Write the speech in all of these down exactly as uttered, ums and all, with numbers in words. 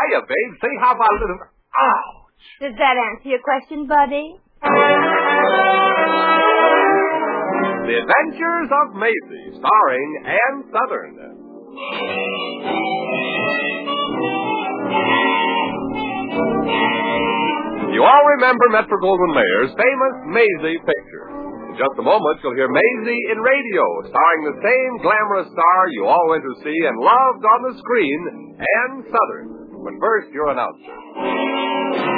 hiya, babe. Say, how about a little... Ouch! Does that answer your question, Buddy? The Adventures of Maisie, starring Ann Southern. You all remember Metro-Goldwyn-Mayer's famous Maisie picture. In just a moment, you'll hear Maisie in radio, starring the same glamorous star you all went to see and loved on the screen, Ann Southern. But first, your announcer.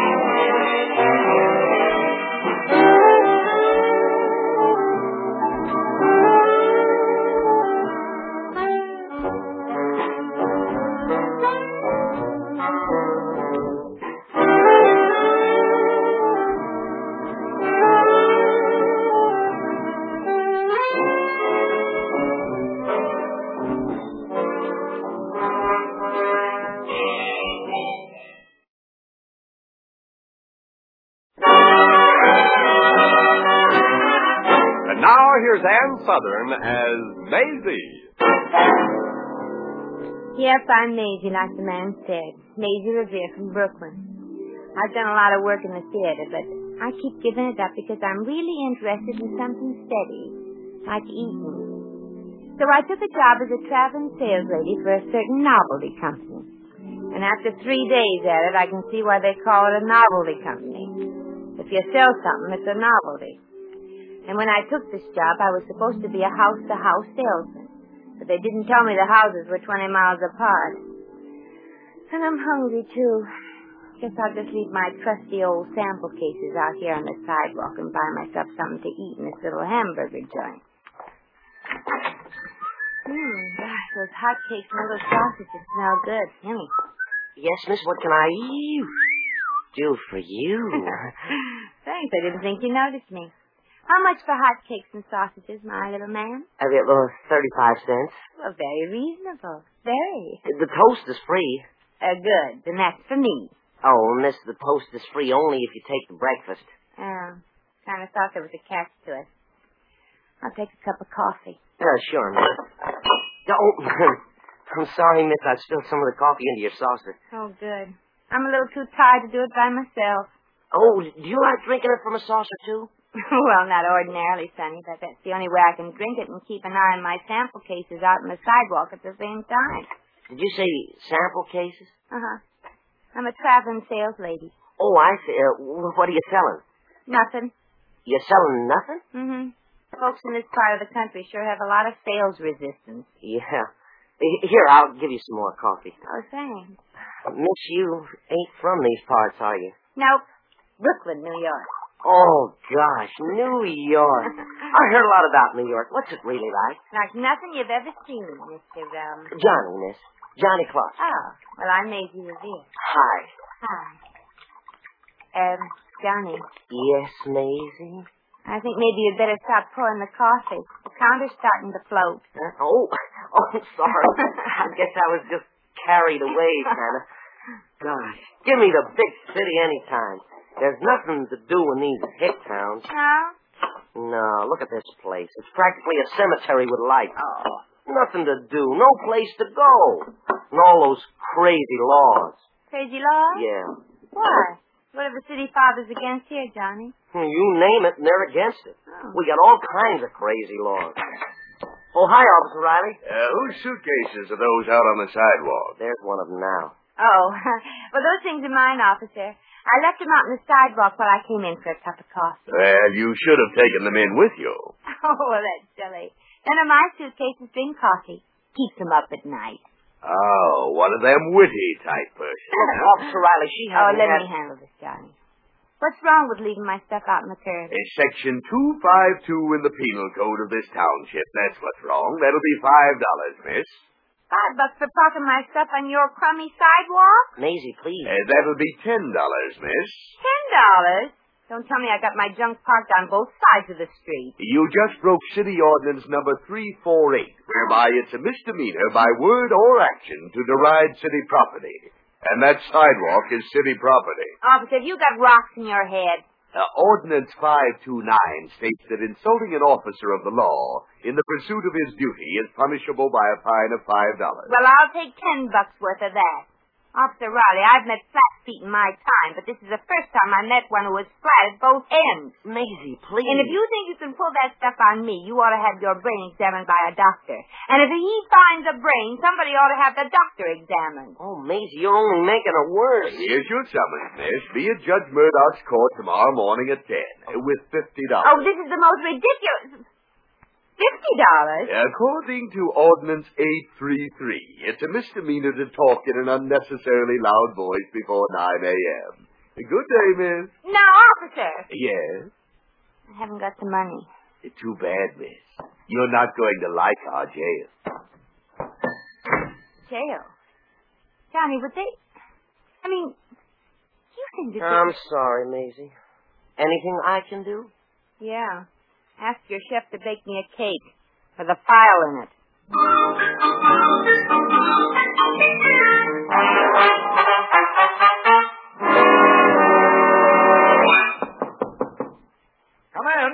Here's Ann Southern as Maisie. Yes, I'm Maisie, like the man said. Maisie Revere from Brooklyn. I've done a lot of work in the theater, but I keep giving it up because I'm really interested in something steady, like eating. So I took a job as a traveling sales lady for a certain novelty company. And after three days at it, I can see why they call it a novelty company. If you sell something, it's a novelty. And when I took this job, I was supposed to be a house-to-house salesman. But they didn't tell me the houses were twenty miles apart. And I'm hungry, too. Guess I'll just leave my trusty old sample cases out here on the sidewalk and buy myself something to eat in this little hamburger joint. Mmm, gosh, those hot cakes and little sausages smell good. Yummy. Yes, miss, what can I do for you? Thanks, I didn't think you noticed me. How much for hot cakes and sausages, my little man? Uh, well, thirty-five cents. Well, very reasonable. Very. The toast is free. Uh, good. Then that's for me. Oh, miss, the toast is free only if you take the breakfast. Oh, kind of thought there was a catch to it. I'll take a cup of coffee. Uh, sure, miss. Oh, I'm sorry, miss. I spilled some of the coffee into your saucer. Oh, good. I'm a little too tired to do it by myself. Oh, do you like drinking it from a saucer, too? Well, not ordinarily, Sonny, but that's the only way I can drink it and keep an eye on my sample cases out on the sidewalk at the same time. Did you say sample cases? Uh-huh. I'm a traveling sales lady. Oh, I see. Uh, what are you selling? Nothing. You're selling nothing? Mm-hmm. Folks in this part of the country sure have a lot of sales resistance. Yeah. Here, I'll give you some more coffee. Oh, thanks. Miss, you ain't from these parts, are you? Nope. Brooklyn, New York. Oh, gosh, New York. I heard a lot about New York. What's it really like? Like nothing you've ever seen, Mister Um... Johnny, miss. Johnny Clark. Oh, well, I'm Maisie Revere. Hi. Hi. Um, Johnny. Yes, Maisie? I think maybe you'd better stop pouring the coffee. The counter's starting to float. Huh? Oh, oh, I'm sorry. I guess I was just carried away, kind of. Gosh, give me the big city anytime. There's nothing to do in these hick towns. No? No, look at this place. It's practically a cemetery with lights. Oh. Nothing to do. No place to go. And all those crazy laws. Crazy laws? Yeah. Why? What are the city fathers against here, Johnny? You name it, and they're against it. Oh. We got all kinds of crazy laws. Oh, hi, Officer Riley. Uh, whose suitcases are those out on the sidewalk? There's one of them now. Oh, well, those things are mine, officer. I left them out on the sidewalk while I came in for a cup of coffee. Well, you should have taken them in with you. Oh, well, that's silly. None of my suitcases drink coffee. Keeps them up at night. Oh, one of them witty type persons. Look, Officer Riley, she Oh, hasn't let had... me handle this, Johnny. What's wrong with leaving my stuff out in the curb? It's section two fifty-two in the penal code of this township. That's what's wrong. That'll be five dollars, miss. Five bucks for parking my stuff on your crummy sidewalk? Maisie, please. Uh, that'll be ten dollars, miss. Ten dollars? Don't tell me I got my junk parked on both sides of the street. You just broke city ordinance number three forty-eight, whereby it's a misdemeanor by word or action to deride city property. And that sidewalk is city property. Officer, have you got rocks in your head? Uh, Ordinance five twenty-nine states that insulting an officer of the law in the pursuit of his duty is punishable by a fine of five dollars. Well, I'll take ten bucks worth of that. Officer Riley, I've met flat feet in my time, but this is the first time I met one who was flat at both ends. Maisie, please. And if you think you can pull that stuff on me, you ought to have your brain examined by a doctor. And if he finds a brain, somebody ought to have the doctor examined. Oh, Maisie, you're only making it worse. Here's your summons, miss. Be at Judge Murdoch's court tomorrow morning at ten with fifty dollars. Oh, this is the most ridiculous... Fifty dollars? According to Ordinance eight thirty-three, it's a misdemeanor to talk in an unnecessarily loud voice before nine a.m. Good day, miss. Now, officer. Yes? I haven't got the money. Too bad, miss. You're not going to like our jail. Jail? Johnny, would they... I mean, you think that... I'm sorry, Maisie. Anything I can do? Yeah. Ask your chef to bake me a cake with a file in it. Come in.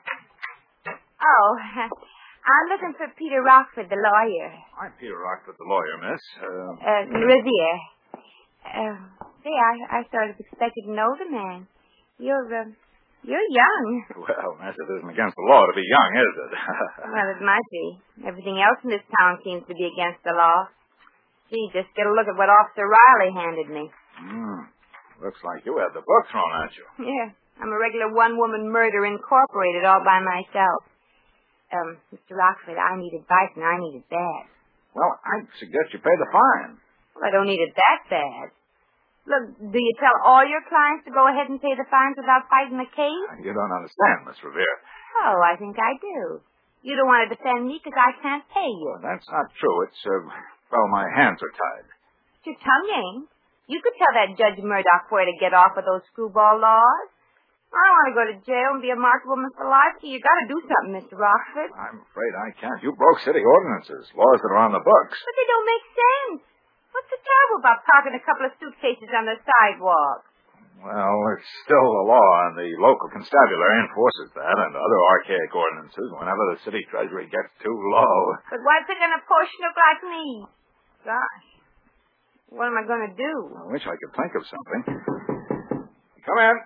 Oh, I'm looking for Peter Rockford, the lawyer. I'm Peter Rockford, the lawyer, miss. Uh, Uh, Revere. Uh, say, I, I sort of expected an older man. You're, uh, you're young. well, miss, it isn't against the law to be young, is it? Well, it might be. Everything else in this town seems to be against the law. Gee, just get a look at what Officer Riley handed me. Hmm. Looks like you had the book thrown at you. Yeah, I'm a regular one-woman murder incorporated all by myself. Um, Mister Rockford, I need advice, and I need it bad. Well, I'd suggest you pay the fine. Well, I don't need it that bad. Look, do you tell all your clients to go ahead and pay the fines without fighting the case? You don't understand, Miss Revere. Oh, I think I do. You don't want to defend me because I can't pay you. Well, that's not true. It's, uh, well, my hands are tied. Your tongue ain't. You could tell that Judge Murdoch where to get off with those screwball laws. I don't want to go to jail and be a marked woman for life, so you got to do something, Mister Rockford. I'm afraid I can't. You broke city ordinances, laws that are on the books. But they don't make sense. What's so terrible about parking a couple of suitcases on the sidewalk? Well, it's still the law, and the local constabulary enforces that and other archaic ordinances whenever the city treasury gets too low. But what's it going to push look like me? Gosh, what am I going to do? I wish I could think of something. Come in.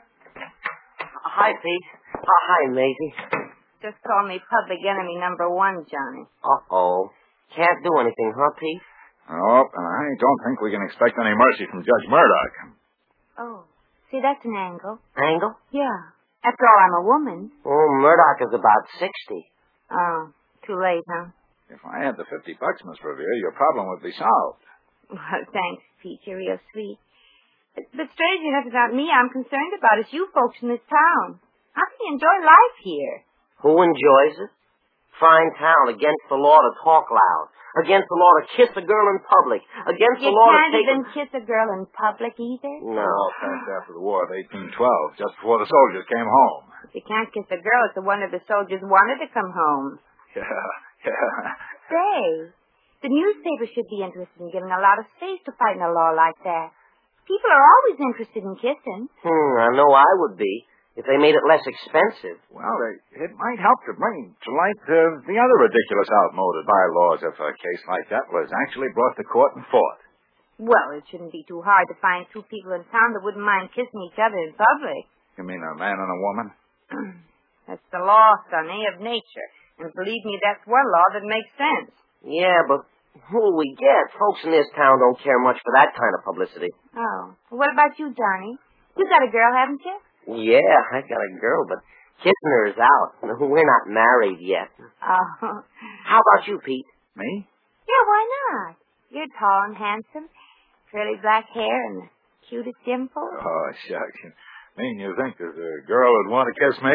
Hi, Pete. Uh, hi, Maisie. Just call me public enemy number one, Johnny. Uh-oh. Can't do anything, huh, Pete? Nope, and I don't think we can expect any mercy from Judge Murdoch. Oh, see, that's an angle. Angle? Yeah. After all, I'm a woman. Oh, Murdoch is about sixty. Oh, too late, huh? If I had the fifty bucks, Miss Revere, your problem would be solved. Well, thanks, Pete. You're real sweet. But, but strange enough, it's not me I'm concerned about. It's you folks in this town. How can you enjoy life here? Who enjoys it? Fine town, against the law to talk loud. Against the law to kiss a girl in public. Against You the law to can't take... even kiss a girl in public either? No. All passed after the war of eighteen twelve, just before the soldiers came home. If you can't kiss a girl, it's a wonder the soldiers wanted to come home. Yeah, yeah. Say, the newspapers should be interested in giving a lot of space to fighting a law like that. People are always interested in kissing. Hmm, I know I would be, if they made it less expensive. Well, it, it might help to bring to light uh, the other ridiculous outmoded bylaws if a case like that was actually brought to court and fought. Well, it shouldn't be too hard to find two people in town that wouldn't mind kissing each other in public. You mean a man and a woman? That's the law, Sonny, of nature. And believe me, that's one law that makes sense. Yeah, but who will we get? Folks in this town don't care much for that kind of publicity. Oh. Well, what about you, Johnny? You got a girl, haven't you? Yeah, I got a girl, but kissing her is out. We're not married yet. Oh. How about you, Pete? Me? Yeah, why not? You're tall and handsome, curly black hair, and the cutest dimple. Oh, shucks. Mean you think there's a girl who'd want to kiss me?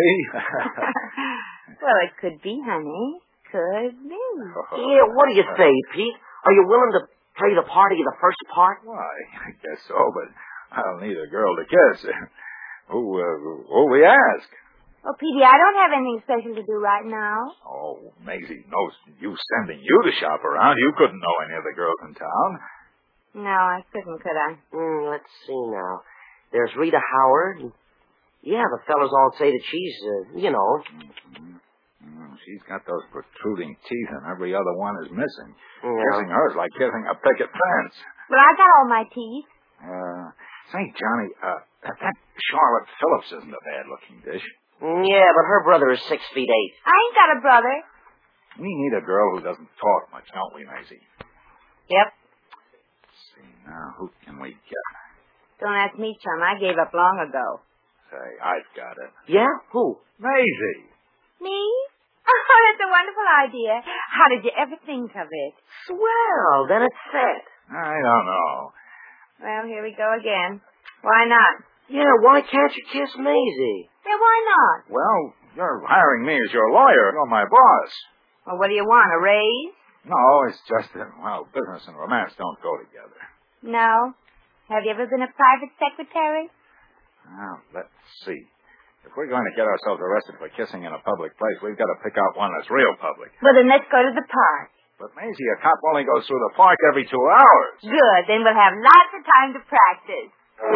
Well, it could be, honey. Could be. Yeah, what do you say, Pete? Are you willing to play the party of the first part? Why, I guess so, but I'll need a girl to kiss. Who, uh, who'll we ask? Oh, Petey, I don't have anything special to do right now. Oh, Maisie knows you sending you to shop around. You couldn't know any of the girls in town. No, I couldn't, could I? Mm, let's see now. There's Rita Howard. Yeah, the fellas all say that she's, uh, you know. Mm-hmm. Mm, she's got those protruding teeth, and every other one is missing. Yeah. Kissing her is like kissing a picket fence. Well, I got all my teeth. Uh, say, Johnny, uh, that, that Charlotte Phillips isn't a bad-looking dish. Yeah, but her brother is six feet eight. I ain't got a brother. We need a girl who doesn't talk much, don't we, Maisie? Yep. Let's see, now, who can we get? Don't ask me, chum. I gave up long ago. Say, I've got it. Yeah? Who? Maisie. Me? Oh, that's a wonderful idea. How did you ever think of it? Swell. Then it's set. I don't know. Well, here we go again. Why not? Yeah, why can't you kiss Maisie? Yeah, why not? Well, you're hiring me as your lawyer. You're my boss. Well, what do you want, a raise? No, it's just that, well, business and romance don't go together. No. Have you ever been a private secretary? Well, let's see. If we're going to get ourselves arrested for kissing in a public place, we've got to pick out one that's real public. Well, then let's go to the park. But, Maisie, a cop only goes through the park every two hours. Good. Then we'll have lots of time to practice.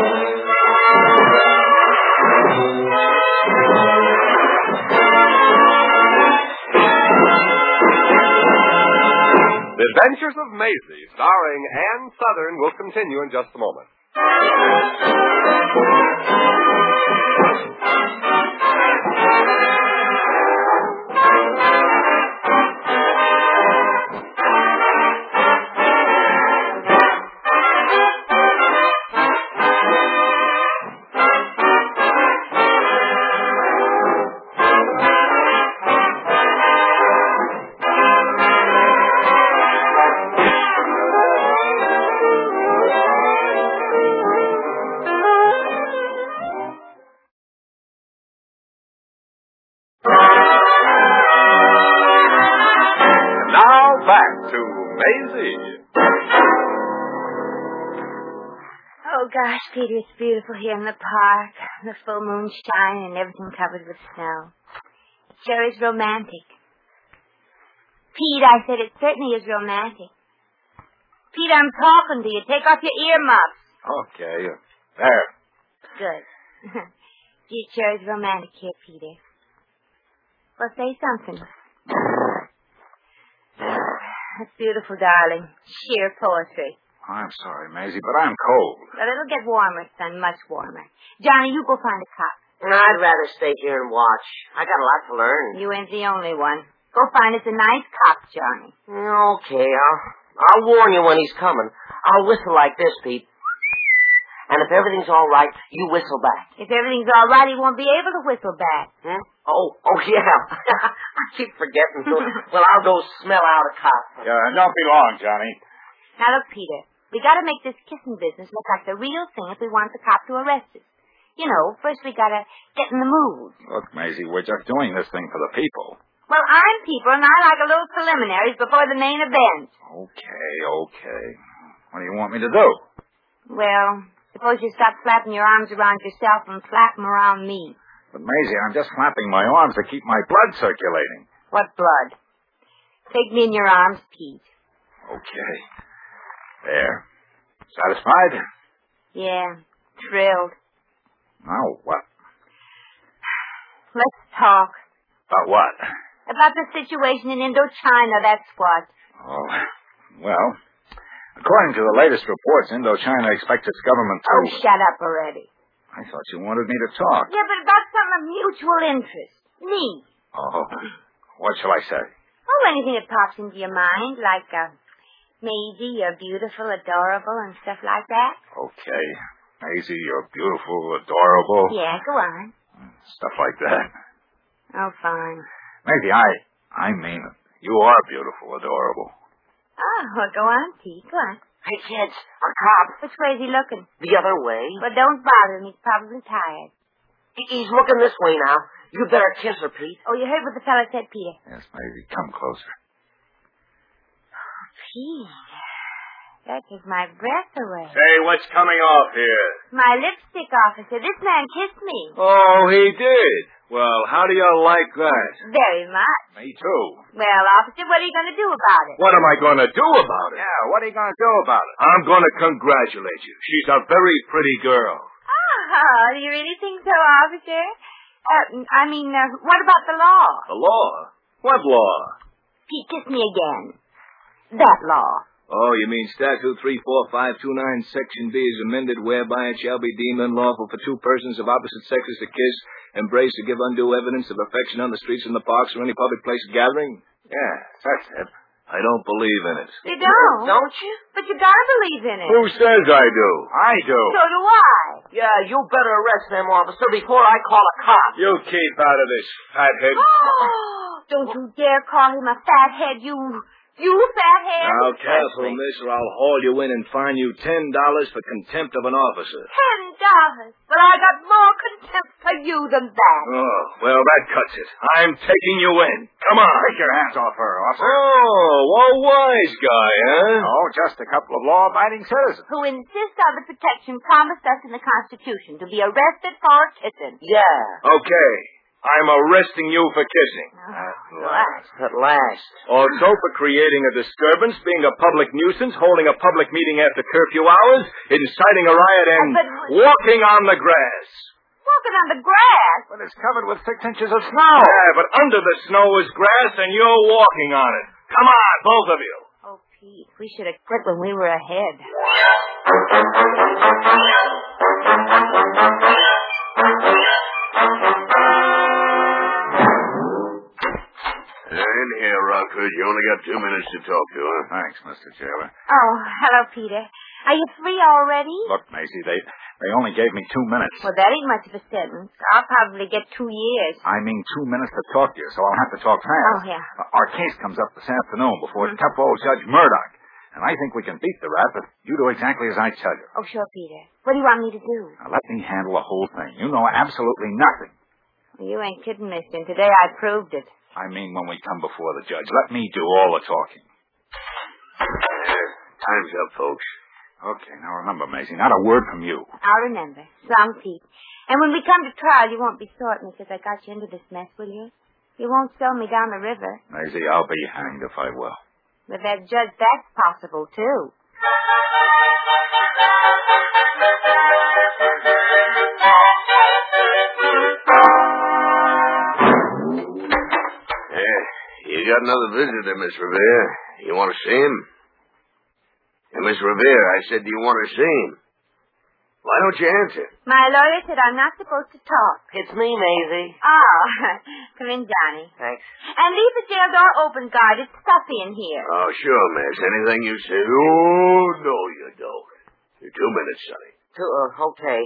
The Adventures of Maisie, starring Ann Southern, will continue in just a moment. Oh, gosh, Peter, it's beautiful here in the park. The full moon shining and everything covered with snow. It sure is romantic. Pete, I said it certainly is romantic. Pete, I'm talking to you. Take off your earmuffs. Okay. There. Good. Gee, it sure is romantic here, Peter. Well, say something. That's beautiful, darling. Sheer poetry. I'm sorry, Maisie, but I'm cold. Well, it'll get warmer, son, much warmer. Johnny, you go find a cop. I'd rather stay here and watch. I got a lot to learn. You ain't the only one. Go find us a nice cop, Johnny. Okay, I'll, I'll warn you when he's coming. I'll whistle like this, Pete. And if everything's all right, you whistle back. If everything's all right, he won't be able to whistle back. Hmm? Oh, oh, yeah. I keep forgetting. So, well, I'll go smell out a cop. Yeah, don't be long, Johnny. Now, look, Peter. We gotta make this kissing business look like the real thing if we want the cop to arrest us. You know, first we gotta get in the mood. Look, Maisie, we're just doing this thing for the people. Well, I'm people, and I like a little preliminaries before the main event. Okay, okay. What do you want me to do? Well, suppose you stop flapping your arms around yourself and flap them around me. But, Maisie, I'm just flapping my arms to keep my blood circulating. What blood? Take me in your arms, Pete. Okay. There. Satisfied? Yeah, thrilled. Now what? Let's talk. About what? About the situation in Indochina, that's what. Oh, well, according to the latest reports, Indochina expects its government to... Oh, shut up already. I thought you wanted me to talk. Yeah, but about something of mutual interest. Me. Oh, what shall I say? Oh, anything that pops into your mind, like, uh... Maisie, you're beautiful, adorable, and stuff like that. Okay. Maisie, you're beautiful, adorable. Yeah, go on. Stuff like that. Oh, fine. Maisie, I I mean it. You are beautiful, adorable. Oh, well, go on, Pete. Go on. Hey, kids, a cop. Which way is he looking? The other way. Well, don't bother him. He's probably tired. He's looking this way now. You better kiss her, Pete. Oh, you heard what the fellow said, Peter. Yes, Maisie, come closer. Pete, that took my breath away. Say, what's coming off here? My lipstick, officer. This man kissed me. Oh, he did? Well, how do you like that? Very much. Me too. Well, officer, what are you going to do about it? What am I going to do about it? Yeah, what are you going to do about it? I'm going to congratulate you. She's a very pretty girl. Oh, do you really think so, officer? Uh, I mean, uh, what about the law? The law? What law? Pete, kiss me again. That law. Oh, you mean Statute three four five two nine, Section B is amended, whereby it shall be deemed unlawful for two persons of opposite sexes to kiss, embrace, or give undue evidence of affection on the streets, in the parks, or any public place of gathering? Yeah, that's it. I don't believe in it. You don't? Don't you? But you gotta believe in it. Who says I do? I do. So do I. Yeah, you better arrest them, officer, before I call a cop. You keep out of this, fathead. Don't you dare call him a fathead, you... You fathead. Now, careful, miss, or I'll haul you in and fine you ten dollars for contempt of an officer. Ten dollars. But I got more contempt for you than that. Oh, well, that cuts it. I'm taking you in. Come on. Take your hands off her, officer. Oh, well, wise guy, huh? Oh, just a couple of law-abiding citizens. Who insist on the protection promised us in the Constitution to be arrested for kissing. Yeah. Okay. I'm arresting you for kissing. At last. At last. Also for creating a disturbance, being a public nuisance, holding a public meeting after curfew hours, inciting a riot, and Uh, but- walking on the grass. Walking on the grass. But it's covered with six inches of snow. Yeah, but under the snow is grass, and you're walking on it. Come on, both of you. Oh, Pete, we should have quit when we were ahead. In here, Rockford. You only got two minutes to talk to, huh? Thanks, Mister Jailer. Oh, hello, Peter. Are you free already? Look, Maisie, they they only gave me two minutes. Well, that ain't much of a sentence. I'll probably get two years. I mean two minutes to talk to you, so I'll have to talk fast. Oh, yeah. Uh, Our case comes up this afternoon before mm-hmm. tough old Judge Murdoch. And I think we can beat the rat, but you do exactly as I tell you. Oh, sure, Peter. What do you want me to do? Now, let me handle the whole thing. You know absolutely nothing. Well, you ain't kidding, mister. And today I proved it. I mean when we come before the judge. Let me do all the talking. Uh, time's up, folks. Okay, now remember, Maisie, not a word from you. I'll remember. Some Pete. And when we come to trial, you won't be sore at me because I got you into this mess, will you? You won't sell me down the river. Maisie, I'll be hanged if I will. With that judge, that's possible, too. Yeah, you got another visitor, Miss Revere. You want to see him? Hey, Miss Revere, I said, do you want to see him? Why don't you answer? My lawyer said I'm not supposed to talk. It's me, Maisie. Oh, come in, Johnny. Thanks. And leave the jail door open, guard. It's stuffy in here. Oh, sure, miss. Anything you say. Oh, no, you don't. You're two minutes, Sonny. Two, uh, okay.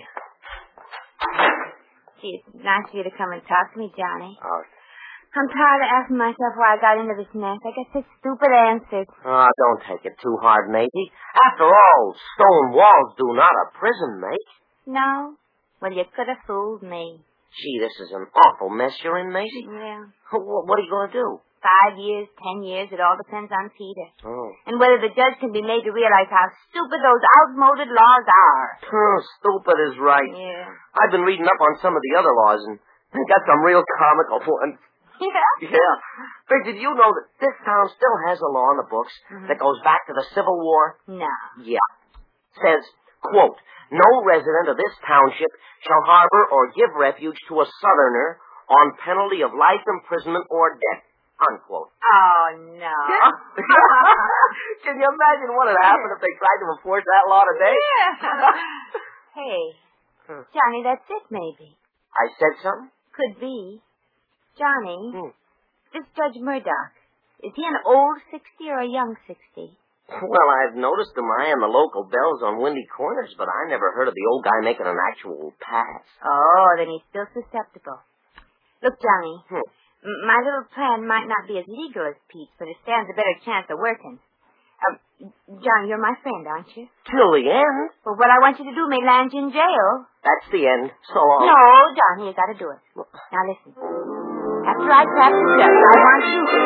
Gee, it's nice of you to come and talk to me, Johnny. Oh. I'm tired of asking myself why I got into this mess. I get such stupid answers. Oh, don't take it too hard, Maisie. After all, stone walls do not a prison make. No? Well, you could have fooled me. Gee, this is an awful mess you're in, Maisie. Yeah. What are you going to do? Five years, ten years, it all depends on Peter. Oh. And whether the judge can be made to realize how stupid those outmoded laws are. Oh, stupid is right. Yeah. I've been reading up on some of the other laws, and they got some real comical ones. Yeah? Yeah. But did you know that this town still has a law in the books mm-hmm. that goes back to the Civil War? No. Yeah. Says, quote, no resident of this township shall harbor or give refuge to a southerner on penalty of life imprisonment or death, unquote. Oh, no. Can you imagine what would happen if they tried to enforce that law today? Yeah. Hey, Johnny, that's it, maybe. I said something? Could be. Johnny, hmm. this Judge Murdoch, is he an old sixty or a young sixty? Well, I've noticed him eyeing the local bells on windy corners, but I never heard of the old guy making an actual pass. Oh, then he's still susceptible. Look, Johnny, hmm. m- my little plan might not be as legal as Pete's, but it stands a better chance of working. Uh, Johnny, you're my friend, aren't you? Till the end. Well, what I want you to do may land you in jail. That's the end. So long. No, Johnny, you gotta do it. Now listen. After I trap the judge, I want you to...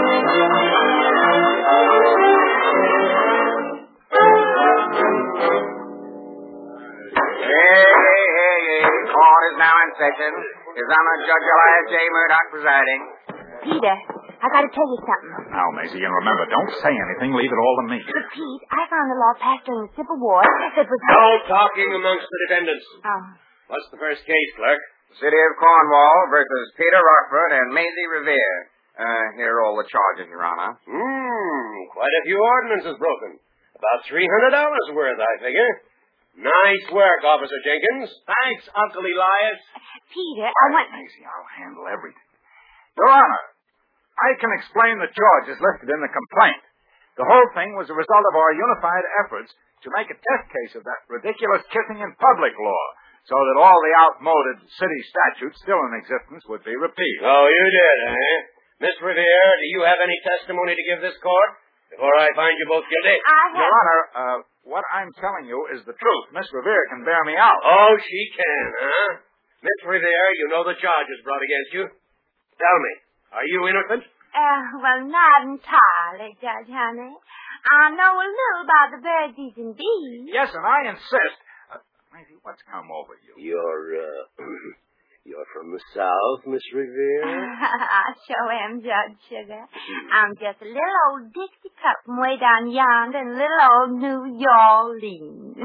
Hey, hey, hey, hey. Court is now in session. His Honor Judge Elias J. Murdoch presiding. Peter, I gotta tell you something. Now, Maisie, and remember, don't say anything. Leave it all to me. But, Pete, I found a law passed during the Civil War that was... No talking amongst the defendants. Oh. What's the first case, clerk? City of Cornwall versus Peter Rockford and Maisie Revere. Uh, here are all the charges, Your Honor. Hmm, quite a few ordinances broken. About three hundred dollars worth, I figure. Nice work, Officer Jenkins. Thanks, Uncle Elias. Peter, I want... Maisie, I'll handle everything. Your Honor, I can explain the charges listed in the complaint. The whole thing was a result of our unified efforts to make a test case of that ridiculous kissing in public law, so that all the outmoded city statutes still in existence would be repealed. Oh, you did, eh? Miss Revere, do you have any testimony to give this court before I find you both guilty? I have... Your Honor, uh, what I'm telling you is the truth. Miss Revere can bear me out. Oh, she can, huh? Miss Revere, you know the charges brought against you. Tell me, are you innocent? Uh, well, not entirely, Judge Honey. I know a little about the birdies and bees. Yes, and I insist. Uh, Maisie, what's come over you? You're, uh, you're from the South, Miss Revere? I sure am, Judge Sugar. I'm just a little old Dixie cup from way down yonder in little old New Orleans.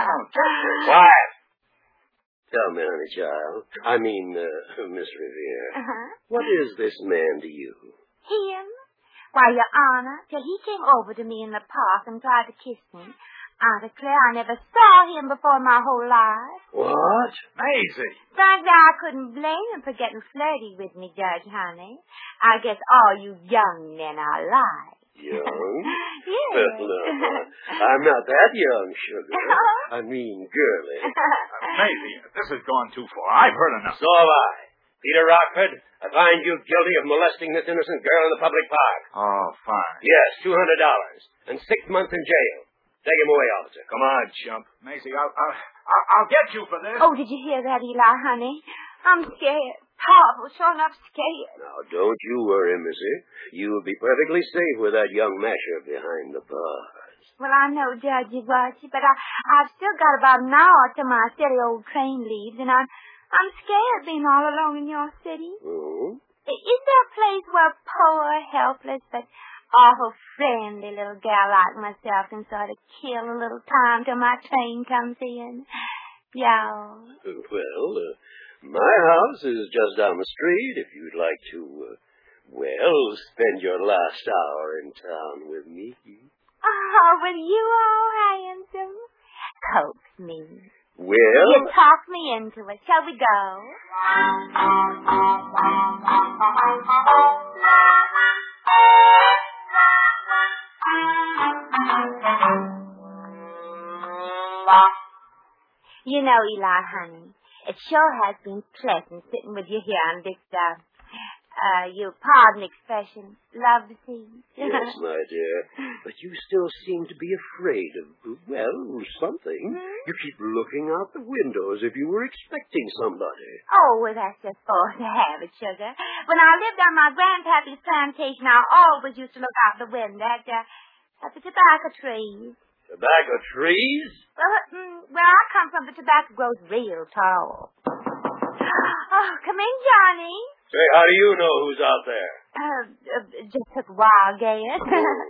Quiet. Tell me, honey child. I mean, uh, Miss Revere. Uh-huh. What is this man to you? Him? Why, Your Honor, till he came over to me in the park and tried to kiss me, I declare I never saw him before my whole life. What? Maisie! Frankly, I couldn't blame him for getting flirty with me, Judge Honey. I guess all you young men are like. Young? Yes. No, I'm not that young, sugar. I mean, girly. Uh, Maisie, this has gone too far. I've heard enough. So have I. Peter Rockford, I find you guilty of molesting this innocent girl in the public park. Oh, fine. Yes, two hundred dollars. And six months in jail. Take him away, officer. Come on, chump. Maisie, I'll, I'll, I'll, I'll get you for this. Oh, did you hear that, Eli, honey? I'm scared. Powerful, sure enough scared. Now, don't you worry, missy. You'll be perfectly safe with that young masher behind the bars. Well, I know, Judge Watchy, but I, I've still got about an hour till my silly old train leaves, and I'm, I'm scared being all alone in your city. Oh? Is there a place where a poor, helpless, but awful friendly little gal like myself can sort of kill a little time till my train comes in? Yeah. Well, uh, my house is just down the street if you'd like to, uh, well, spend your last hour in town with me. Oh, with you all handsome. Coax me. Well? You talk me into it. Shall we go? You know, Eli, honey, it sure has been pleasant sitting with you here on this, uh, uh, you pardon the expression, love scene. Yes, my dear, but you still seem to be afraid of, well, something. Hmm? You keep looking out the window as if you were expecting somebody. Oh, well, that's just force of habit, sugar. When I lived on my grandpappy's plantation, I always used to look out the window at, uh, at the tobacco trees. Tobacco trees? Well, mm, where I come from, the tobacco grows real tall. Oh, come in, Johnny. Say, how do you know who's out there? Uh, uh just took a while, Gaius.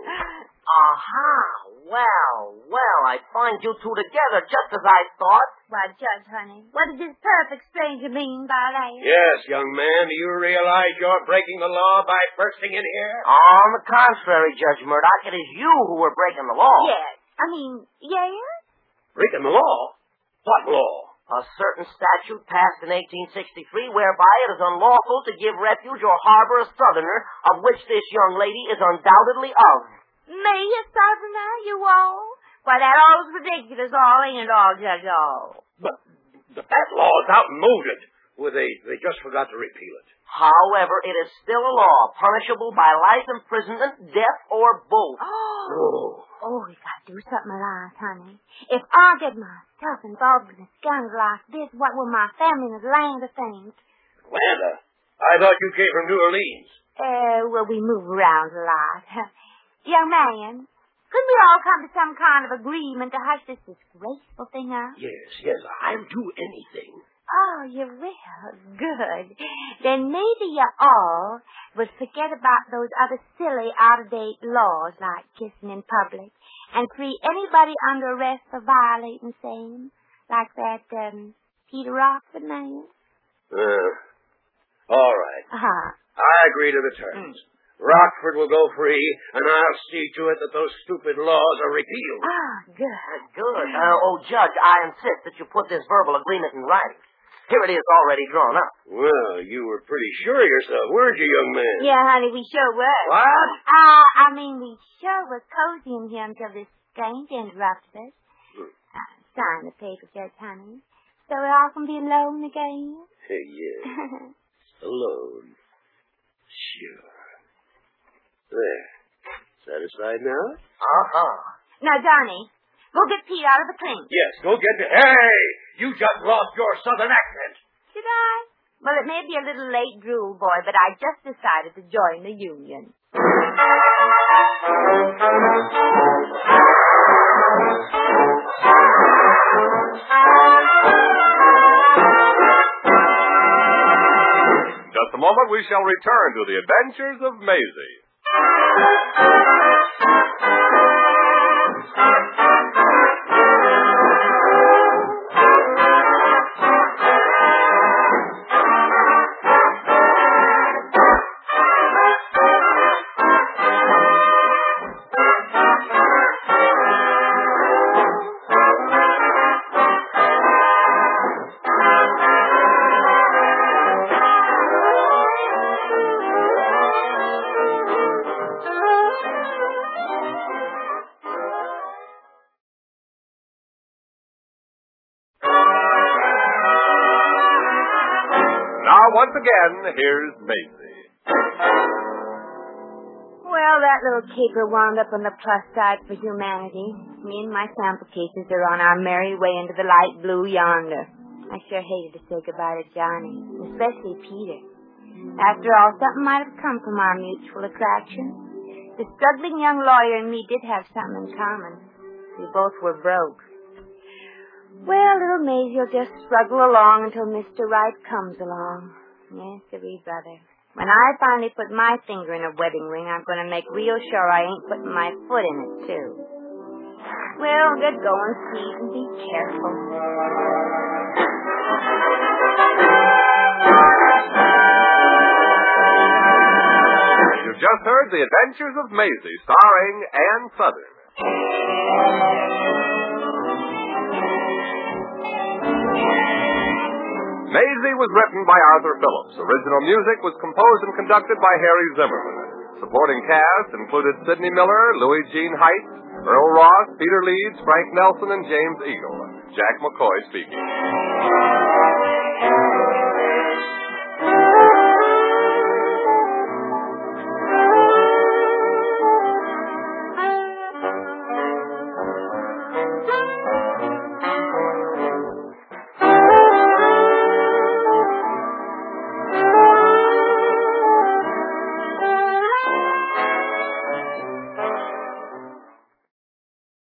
Aha! Well, well, I find you two together just as I thought. Why, Judge, honey, what does this perfect stranger mean by that? Yes, young man, do you realize you're breaking the law by bursting in here? On the contrary, Judge Murdoch, it is you who are breaking the law. Yes. I mean, yes? Breaking the law? What law? A certain statute passed in eighteen sixty-three whereby it is unlawful to give refuge or harbor a southerner, of which this young lady is undoubtedly of. Me, a southerner, you all? Why, that all's ridiculous, all ain't it all, Judge, all? But, but that law is outmoded. Well, they, they just forgot to repeal it. However, it is still a law, punishable by life imprisonment, death, or both. Oh. Oh, we gotta do something alive, honey. If I get myself involved in a scandal like this, what will my family in Atlanta think? Atlanta? I thought you came from New Orleans. Uh, well, we move around a lot. Young man, couldn't we all come to some kind of agreement to hush this disgraceful thing up? Yes, yes, I'll do anything. Oh, you will? Good. Then maybe you all would forget about those other silly, out-of-date laws like kissing in public and free anybody under arrest for violating same, like that um, Peter Rockford man. Uh, all right. Uh-huh. I agree to the terms. Mm. Rockford will go free, and I'll see to it that those stupid laws are repealed. Ah, good. Uh, good. Uh, oh, Judge, I insist that you put this verbal agreement in writing. Here it is already drawn up. Well, you were pretty sure of yourself, weren't you, young man? Yeah, honey, we sure were. What? Uh, I mean, we sure were cozy in here until this strange interrupted us. Uh, sign the paper, Judge, honey, so we all can be alone again. Hey, yeah. Alone. Sure. There. Satisfied now? Uh-huh. Now, Johnny, go get Pete out of the clink. Yes, go get it. Hey! You just lost your southern accent. Should I? Well, it may be a little late, drool boy, but I just decided to join the union. Just a moment, we shall return to the adventures of Maisie. Once again, here's Maisie. Well, that little caper wound up on the plus side for humanity. Me and my sample cases are on our merry way into the light blue yonder. I sure hated to say goodbye to Johnny, especially Peter. After all, something might have come from our mutual attraction. The struggling young lawyer and me did have something in common. We both were broke. Well, little Maisie will just struggle along until Mister Right comes along. Yes, sirree, brother. When I finally put my finger in a wedding ring, I'm going to make real sure I ain't putting my foot in it, too. Well, get going, Steve, and be careful. You've just heard The Adventures of Maisie, starring Ann Southern. Maisie was written by Arthur Phillips. Original music was composed and conducted by Harry Zimmerman. Supporting cast included Sidney Miller, Louis Jean Height, Earl Ross, Peter Leeds, Frank Nelson, and James Eagle. Jack McCoy speaking.